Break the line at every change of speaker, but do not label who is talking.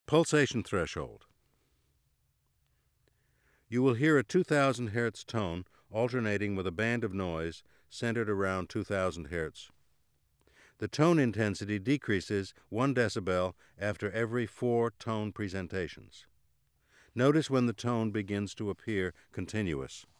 Pulsation threshold. You will hear a 2000 Hz tone alternating with a band of noise centered around 2000 Hz. The tone intensity decreases 1 decibel after every 4 tone presentations. Notice when the tone begins to appear continuous.